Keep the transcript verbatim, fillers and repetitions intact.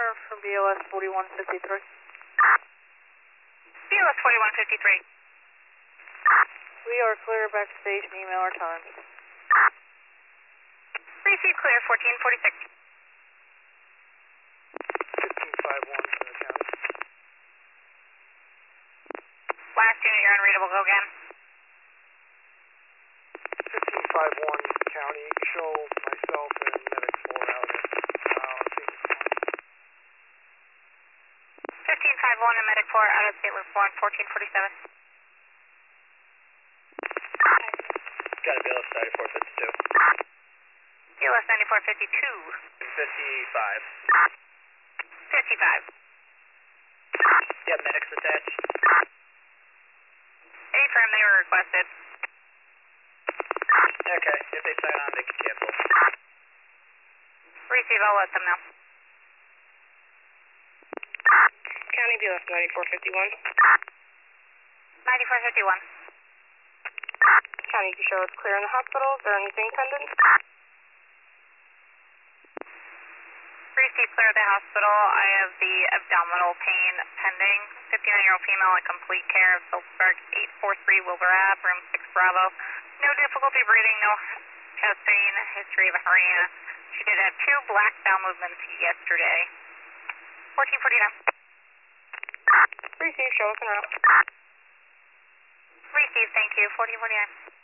Tower from B L S forty-one fifty-three. B L S forty-one fifty-three. We are clear backstage and email our times. Receive clear, fourteen forty-six. fifteen five one for the county. Last unit, you're unreadable, go again. fifteen five one county, show myself and medic four out at uh, fifteen five one and medic four out of state loop one, fourteen forty-seven. Got a B L S ninety-four fifty-two. B L S ninety-four fifty-two. fifty-five. fifty-five. Yeah, medics attached. Affirm they were requested. Okay, if they sign on, they can cancel. Receive, I'll let them know. County B L S ninety-four fifty-one. ninety-four fifty-one. County, you show it's clear in the hospital. Is there anything pending? Receive clear at the hospital. I have the abdominal pain pending. fifty-nine-year-old female in complete care of Phillipsburg, eight four three Wilbur Ave, room six Bravo. No difficulty breathing, no chest pain, history of a hernia. She did have two black bowel movements yesterday. fourteen forty-nine. Receive, show us en route. Receive, thank you. fourteen forty-nine.